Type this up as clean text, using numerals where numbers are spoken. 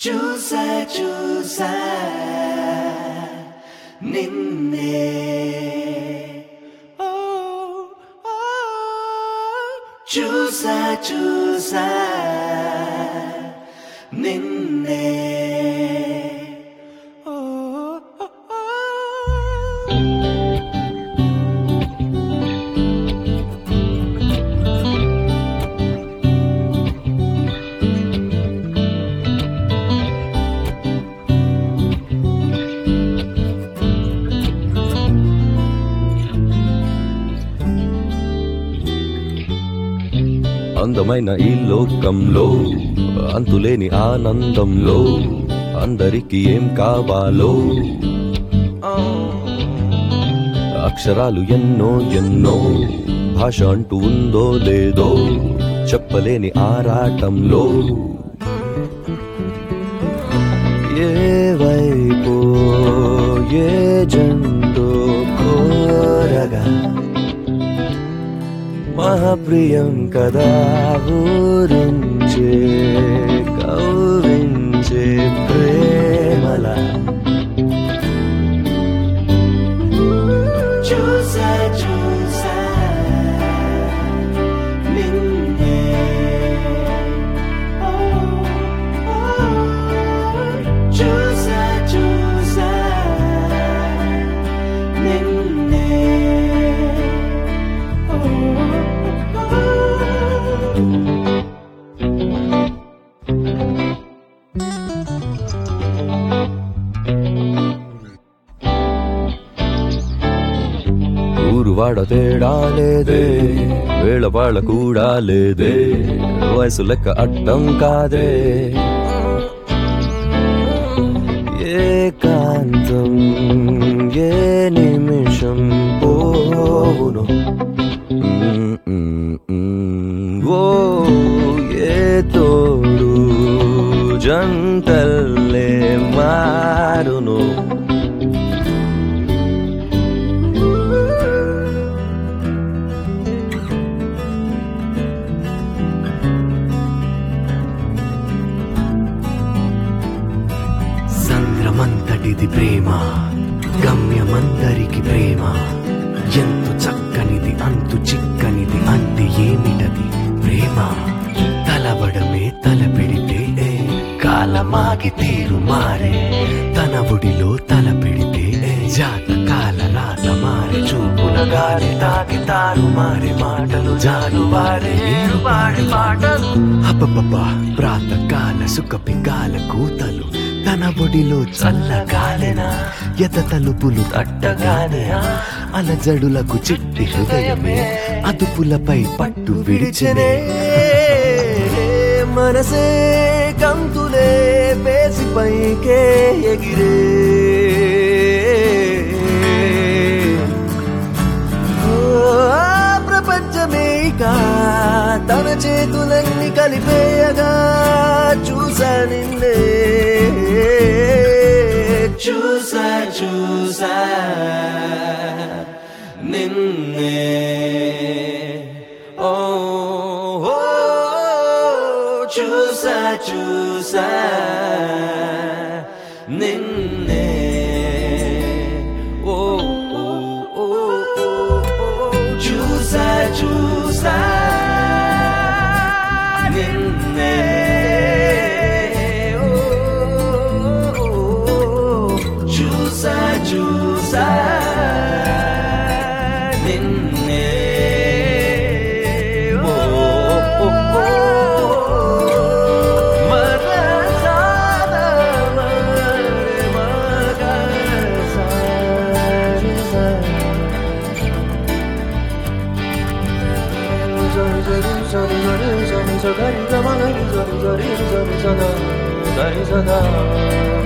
చూసా చూసా నిన్నే చూసా చూసా నిన్నే అందమైన ఈ లోకంలో అంతులేని ఆనందంలో అందరికీ ఏం కావాలో అక్షరాలు ఎన్నో ఎన్నో భాష అంటూ ఉందో లేదో చెప్పలేని ఆరాటంలో ఏ వైపు ఏ జంటో కోరగా మహాప్రియం కదా ఊరించే కౌరించే ప్రేమలా చూసా చూసా నిన్నే చూసా చూసా నిన్నే ఊరువాడ తేడా లేదే వేళ వాళ్ళ కూడా లేదే వయసు లెక్క అడ్డం కాదే ఏకాంతం ఏ నిమిషం పోవును ఓ ఏ తోడు జంటల్లే మారును సంద్రమంతటిది ప్రేమ గమ్యమందరికి ప్రేమ ఎంతో చక్కనిది అంతు చిక్కనిది అంటే ఏమిటది ప్రేమ తలవడమే తల పెడితే కాలమాగి తీరు మారే తన ఒడిలో తల పెడితే జాతకాల రాత మారే చూపుల గాలి తాకి తారు మారే మాటలు జాలువారే వాడి మాటలు అబ్బబ్బబ్బా ప్రాతకాల సుఖపికాల కూతలు తన ఒడిలో చల్లగాలెనా ఎత తలుపులు తట్టగానే అలజడులకు చిట్టి హృదయమే అదుపులపై పట్టు విడిచెనే మనసే కంతులే పేసి పైకే ఎగిరే ప్రపంచమే ఇక తన చేతులన్నీ కలిపేయగా చూసా నిన్నే చూసా చూసా నిన్నే ఓ చూసా చూసా నిన్నే ఓ చూసా చూసా నిన్నే చూసా చూసా నిన్నే Sorry,